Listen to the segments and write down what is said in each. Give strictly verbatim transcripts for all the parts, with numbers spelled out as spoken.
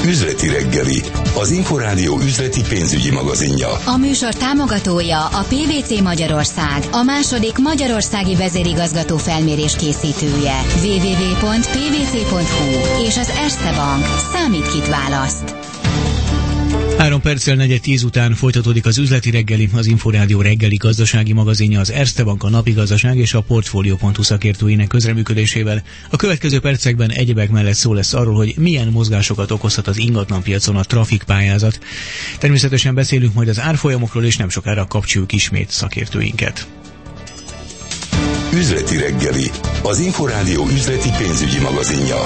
Üzleti reggeli, az Inforádió üzleti pénzügyi magazinja. A műsor támogatója a pé vé cé Magyarország, a második magyarországi vezérigazgató felmérés készítője. double-u double-u double-u pont pé vé cé pont hú és az Erste Bank. Számít, kit választ. Három perccel negyed tíz után folytatódik az üzleti reggeli, az Inforádió reggeli gazdasági magazinja, az Erste Bank, a Napi Gazdaság és a Portfolio pont hu szakértőinek közreműködésével. A következő percekben egyebek mellett szó lesz arról, hogy milyen mozgásokat okozhat az ingatlanpiacon a trafikpályázat. Természetesen beszélünk majd az árfolyamokról, és nem sokára kapcsoljuk ismét szakértőinket. Üzleti reggeli, az Inforádió üzleti pénzügyi magazinja.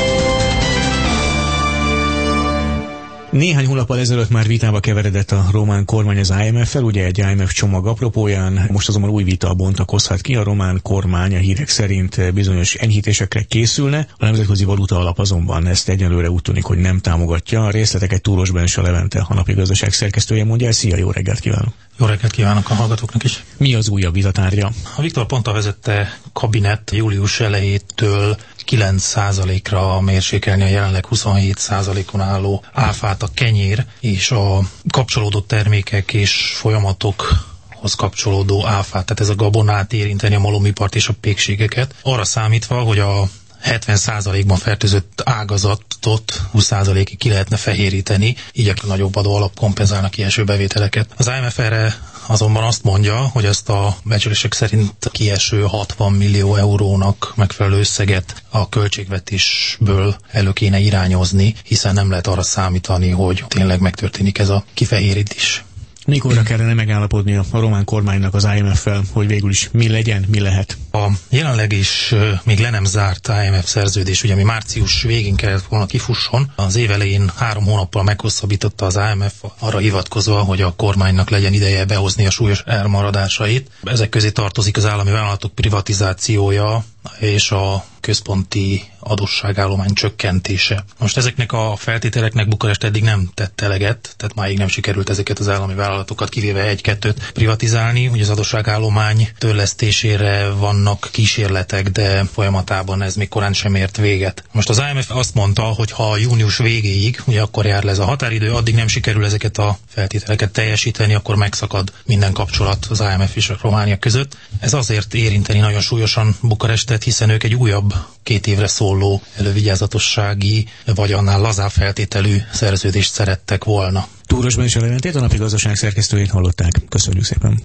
Néhány hónappal ezelőtt már vitába keveredett a román kormány az I M F-fel, ugye egy I M F csomag apropóján, most azonban új vita bontakozhat ki. A román kormány a hírek szerint bizonyos enyhítésekre készülne, a Nemzetközi Valuta Alap azonban ezt egyelőre úgy tűnik, hogy nem támogatja. A részleteket Túros Bense Levente, a Napi Gazdaság szerkesztője mondja el. Szia, jó reggelt kívánok! Jó reggelt kívánok a hallgatóknak is! Mi az újabb vitatárgya? A Viktor Ponta vezette kabinet július elejétől kilenc százalékra mérsékelni a jelenleg huszonhét százalékon álló áfát a kenyér és a kapcsolódó termékek és folyamatokhoz kapcsolódó áfát, tehát ez a gabonát érinteni, a malomipart és a pékségeket, arra számítva, hogy a hetven százalékban fertőzött ágazatot húsz százalékig ki lehetne fehéríteni, így a nagyobb adó alap kompenzálnak kieső bevételeket. Az I M F erre azonban azt mondja, hogy ezt a becslések szerint kieső hatvan millió eurónak megfelelő összeget a költségvetésből elő kéne irányozni, hiszen nem lehet arra számítani, hogy tényleg megtörténik ez a kifehérítés. Mikorra kellene megállapodni a román kormánynak az I M F-fel, hogy végül is mi legyen, mi lehet? A jelenleg is még le nem zárt I M F szerződés, ugye ami március végén kellett volna kifusson, az év elején három hónappal meghosszabbította az I M F arra hivatkozva, hogy a kormánynak legyen ideje behozni a súlyos elmaradásait. Ezek közé tartozik az állami vállalatok privatizációja és a központi adósságállomány csökkentése. Most ezeknek a feltételeknek Bukarest eddig nem tett eleget, tehát máig nem sikerült ezeket az állami vállalatokat kivéve egy-kettőt privatizálni, hogy az adósságállomány törlesztésére vannak kísérletek, de folyamatában ez még korán sem ért véget. Most az I M F azt mondta, hogy ha június végéig, ugye akkor jár le ez a határidő, addig nem sikerül ezeket a feltételeket teljesíteni, akkor megszakad minden kapcsolat az I M F és a Románia között. Ez azért érinteni nagyon súlyosan Bukarestet, hiszen ők egy újabb két évre szóló elővigyázatossági, vagy annál lazább feltételű szerződést szerettek volna. Túros Bense Leventét, a Napi Gazdaság szerkesztőjét hallották. Köszönjük szépen!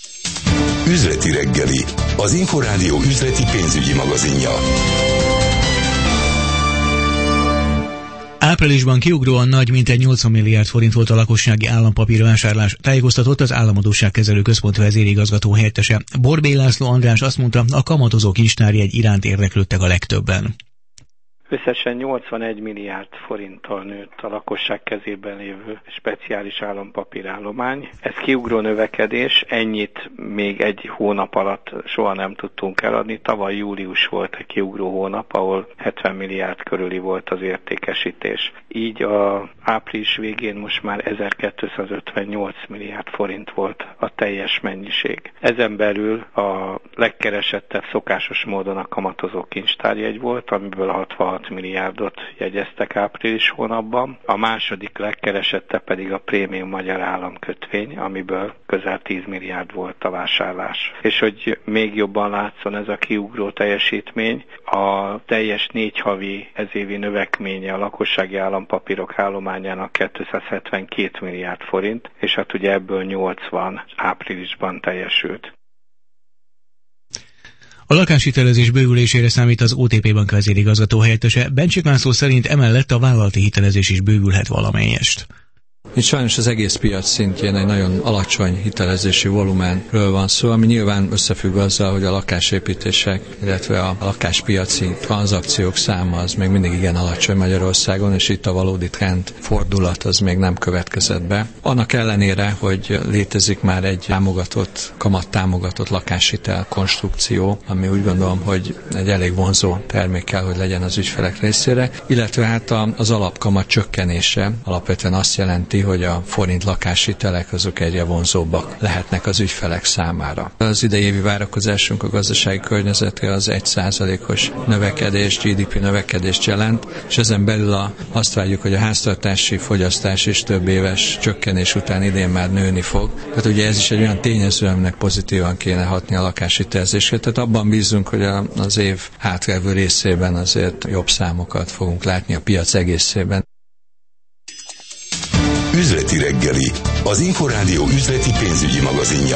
Üzleti reggeli, az Inforádió üzleti pénzügyi magazinja. Áprilisban kiugróan nagy, mintegy nyolcvan milliárd forint volt a lakossági állampapírvásárlás, tájékoztatott az Államadósságkezelő Központ vezérigazgató helyettese. Borbély László András azt mondta, a kamatozó kincstárjegy iránt érdeklődtek a legtöbben. Összesen nyolcvanegy milliárd forinttal nőtt a lakosság kezében lévő speciális állampapírállomány. Ez kiugró növekedés, ennyit még egy hónap alatt soha nem tudtunk eladni. Tavaly július volt egy kiugró hónap, ahol hetven milliárd körüli volt az értékesítés. Így a április végén most már ezerkétszázötvennyolc milliárd forint volt a teljes mennyiség. Ezen belül a legkeresettebb szokásos módon a kamatozó kincstárjegy volt, amiből hatvanhat milliárdot jegyeztek április hónapban. A második legkeresettebb pedig a prémium magyar államkötvény, amiből közel tíz milliárd volt a vásárlás. És hogy még jobban látszon ez a kiugró teljesítmény, a teljes négy havi ezévi növekménye a lakossági állampapírok állományának kétszázhetvenkét milliárd forint, és hát ugye ebből nyolcvan áprilisban teljesült. A lakáshitelezés bővülésére számít az o té pé Bank vezérigazgató helyettese. Bencsik László szerint emellett a vállalati hitelezés is bővülhet valamelyest. Itt sajnos az egész piac szintjén egy nagyon alacsony hitelezési volumenről van szó, ami nyilván összefügg azzal, hogy a lakásépítések, illetve a lakáspiaci tranzakciók száma az még mindig igen alacsony Magyarországon, és itt a valódi trend fordulat az még nem következett be. Annak ellenére, hogy létezik már egy támogatott, kamattámogatott lakáshitel konstrukció, ami úgy gondolom, hogy egy elég vonzó termék kell, hogy legyen az ügyfelek részére, illetve hát az alapkamat csökkenése alapvetően azt jelenti, hogy a forint lakáshitelek azok egyre vonzóbbak lehetnek az ügyfelek számára. Az idei évi várakozásunk a gazdasági környezetre az egy százalékos növekedés, gé dé pé növekedést jelent, és ezen belül a, azt várjuk, hogy a háztartási fogyasztás is több éves csökkenés után idén már nőni fog. Tehát ugye ez is egy olyan tényező, aminek pozitívan kéne hatni a lakáshitelezésre. Tehát abban bízunk, hogy az év hátralévő részében azért jobb számokat fogunk látni a piac egészében. Üzleti reggeli, az Inforádió üzleti pénzügyi magazinja.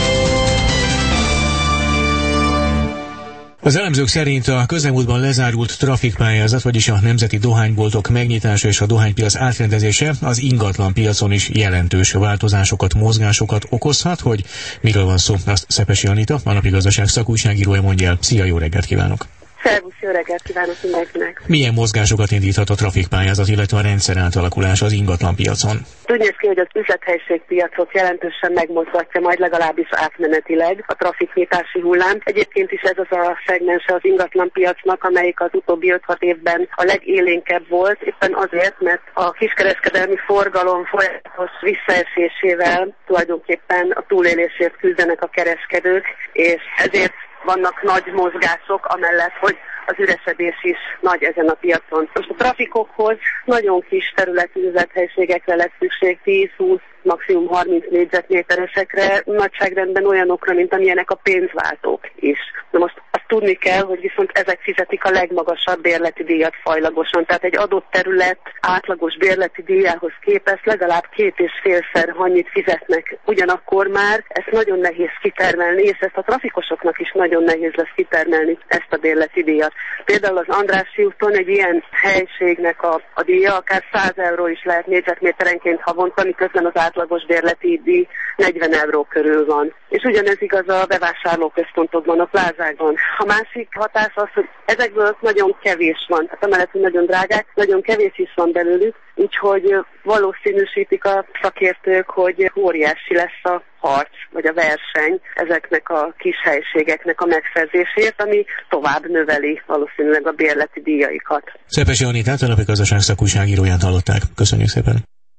Az elemzők szerint a közelmúltban lezárult trafikpályázat, vagyis a nemzeti dohányboltok megnyitása és a dohánypiac átrendezése az ingatlan piacon is jelentős változásokat, mozgásokat okozhat. Hogy miről van szó, azt Szepesi Anita, a Napi Gazdaság szakújságírója mondja el. Szia, jó reggelt kívánok! Szervusz, jó reggelt kívánok mindenkinek! Milyen mozgásokat indíthat a trafikpályázat, illetve a rendszer átalakulása az ingatlan piacon? Úgy néz ki, hogy az üzlethelyiségpiacot jelentősen megmozgatja majd legalábbis átmenetileg a trafiknyitási hullám. Egyébként is ez az a szegmense az ingatlan piacnak, amelyik az utóbbi öt-hat évben a legélénkebb volt, éppen azért, mert a kiskereskedelmi forgalom folyamatos visszaesésével tulajdonképpen a túlélésért küzdenek a kereskedők, és ezért vannak nagy mozgások, amellett, hogy az üresedés is nagy ezen a piacon. Most a trafikokhoz nagyon kis területű üzlethelyiségekre lesz szükség, tíz-húsz, maximum harminc négyzetméteresekre, nagyságrendben olyanokra, mint amilyenek a pénzváltók is. Na most azt tudni kell, hogy viszont ezek fizetik a legmagasabb bérleti díjat fajlagosan. Tehát egy adott terület átlagos bérleti díjához képest legalább két és félszer annyit fizetnek. Ugyanakkor már ezt nagyon nehéz kitermelni, és ezt a trafikosoknak is nagyon nehéz lesz kitermelni, ezt a bérleti díjat. Például az Andrássy úton egy ilyen helységnek a, a díja akár száz euró is lehet négyzetméterenként havonta, miközben az átlagos bérleti díj negyven euró körül van. És ugyanez igaz a bevásárlóközpontokban, a plázákban. A másik hatás az, hogy ezekből nagyon kevés van. Tehát amellett, hogy nagyon drágák, nagyon kevés is van belőlük, úgyhogy valószínűsítik a szakértők, hogy óriási lesz a harc, vagy a verseny ezeknek a kis helységeknek a megszerzésért, ami tovább növeli valószínűleg a bérleti díjaikat. Szepesi Anitát, a Napi Gazdaság szakújságíróját hallották. Köszönjük szépen!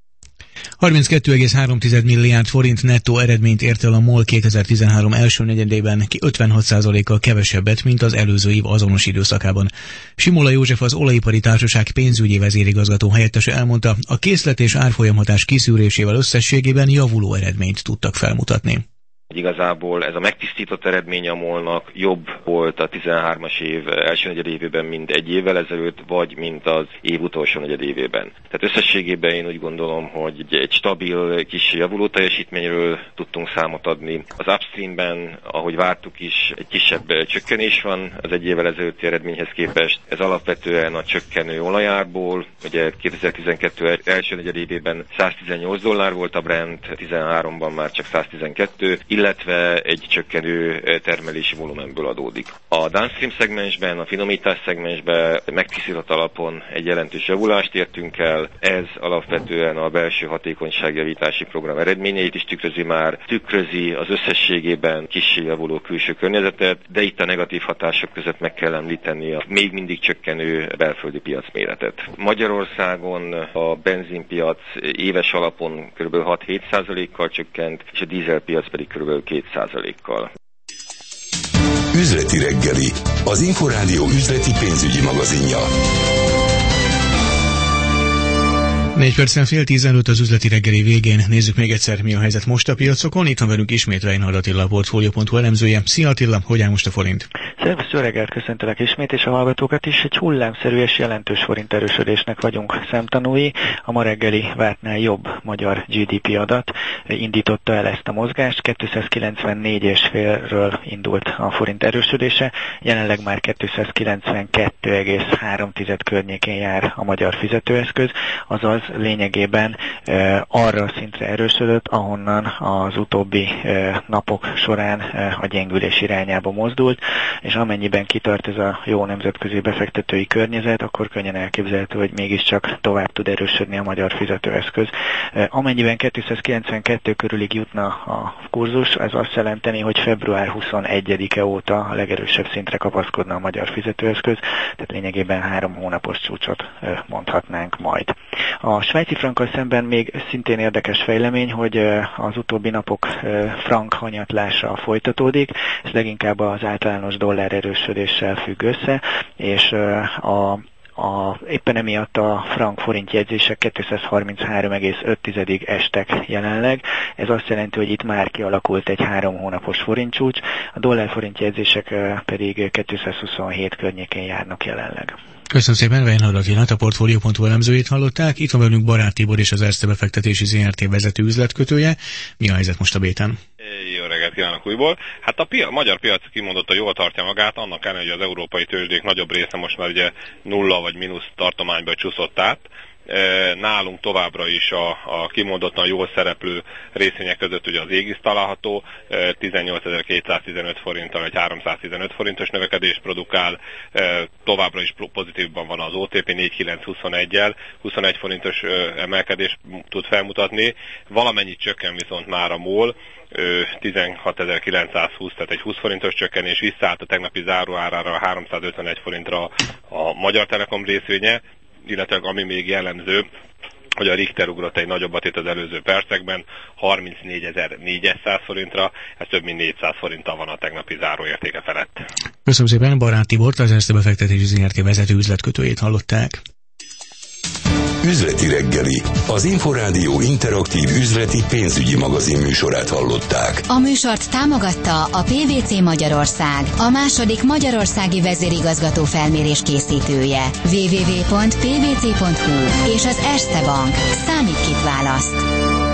harminckettő egész három milliárd forint nettó eredményt ért el a MOL kétezer-tizenhárom első negyedében, ötvenhat százalékkal kevesebbet, mint az előző év azonos időszakában. Simola József, az Olajipari Társaság pénzügyi vezérigazgató helyettese elmondta, a készlet és árfolyamhatás kiszűrésével összességében javuló eredményt tudtak felmutatni. Igazából ez a megtisztított eredmény a MOL-nak jobb volt a tizenhármas év első negyedévében, mint egy évvel ezelőtt, vagy mint az év utolsó negyedévében. Tehát összességében én úgy gondolom, hogy egy stabil, kis javuló teljesítményről tudtunk számot adni. Az upstreamben, ahogy vártuk is, egy kisebb csökkenés van az egy évvel ezelőtti eredményhez képest. Ez alapvetően a csökkenő olajárból, ugye kétezer-tizenkettő első negyedévében száztizennyolc dollár volt a Brent, tizenháromban már csak száztizenkettő, illetve egy csökkenő termelési volumenből adódik. A downstream szegmensben, a finomítás szegmensben megtisztított alapon egy jelentős javulást értünk el. Ez alapvetően a belső hatékonyságjavítási program eredményeit is tükrözi már, tükrözi az összességében kissé javuló külső környezetet, de itt a negatív hatások között meg kell említeni a még mindig csökkenő belföldi piacméretet. Magyarországon a benzinpiac éves alapon kb. hat-hét százalékkal csökkent, és a dízelpiac pedig kb. két százalékkal. Üzleti reggeli, az Inforádió üzleti pénzügyi magazinja. Négy percen fél tizenöt az üzleti reggeli végén. Nézzük még egyszer, mi a helyzet most a piacokon. Itt van velünk ismét Reinhard Attila, a Portfolio pont hu elemzője. Szia Attila, hogy áll most a forint? Szervusz, jó reggelt, köszöntelek ismét, és a hallgatókat is. Egy hullámszerű és jelentős forint erősödésnek vagyunk szemtanúi. A ma reggeli vártnál jobb magyar gé dé pé adat indította el ezt a mozgást. kétszázkilencvennégy egész ötről indult a forint erősödése, jelenleg már kétszázkilencvenkettő egész három környékén jár a magyar fizetőeszköz, azaz lényegében e, arra a szintre erősödött, ahonnan az utóbbi e, napok során e, a gyengülés irányába mozdult, és amennyiben kitart ez a jó nemzetközi befektetői környezet, akkor könnyen elképzelhető, hogy mégiscsak tovább tud erősödni a magyar fizetőeszköz. E, amennyiben kétszázkilencvenkettő körülig jutna a kurzus, ez azt jelenteni, hogy február huszonegyedike óta a legerősebb szintre kapaszkodna a magyar fizetőeszköz, tehát lényegében három hónapos csúcsot e, mondhatnánk majd. A A svájci frankkal szemben még szintén érdekes fejlemény, hogy az utóbbi napok frank hanyatlása folytatódik, ez leginkább az általános dollár erősödéssel függ össze, és a A, éppen emiatt a frank-forint jegyzések kétszázharminchárom egész öt estek jelenleg. Ez azt jelenti, hogy itt már kialakult egy három hónapos forintcsúcs, a dollár-forint jegyzések pedig kétszázhuszonhét környékén járnak jelenleg. Köszönöm szépen, Weinhard Attilát, a Portfolio pont hu elemzőjét hallották. Itt van velünk Barát Tibor és az Erste befektetési zé er té vezető üzletkötője. Mi a helyzet most a bétán? Jó reggelt kívánok újból. Hát a, pia- a magyar piac kimondottan jól tartja magát, annak ellenére, hogy az európai tőzsdék nagyobb része most már ugye nulla vagy mínusz tartományba csúszott át. Nálunk továbbra is a, a kimondottan jól szereplő részvények között ugye az Égis található, tizennyolcezer-kétszáztizenöt forinttal egy háromszáztizenöt forintos növekedés produkál, továbbra is pozitívban van az o té pé négy-kilenc-huszonegyel, huszonegy forintos emelkedés tud felmutatni, valamennyit csökken viszont már a MOL, tizenhatezer-kilencszázhúsz, tehát egy húsz forintos csökkenés, visszaállt a tegnapi záróárára háromszázötvenegy forintra a Magyar Telekom részvénye, illetve ami még jellemző, hogy a Richter ugrott egy nagyobbat itt az előző percekben, harmincnégyezer-négyszáz forintra, ez több mint négyszáz forinttal van a tegnapi záróértéke felett. Köszönöm szépen, Barát Tibort, az Erste befektetési zé er té vezető üzletkötőjét hallották. Üzleti reggeli, az Inforádió interaktív üzleti pénzügyi magazin műsorát hallották. A műsort támogatta a pé vé cé Magyarország, a második magyarországi vezérigazgató felmérés készítője. double-u double-u double-u pont pé vé cé pont hu és az Erste Bank. Számít kit választ.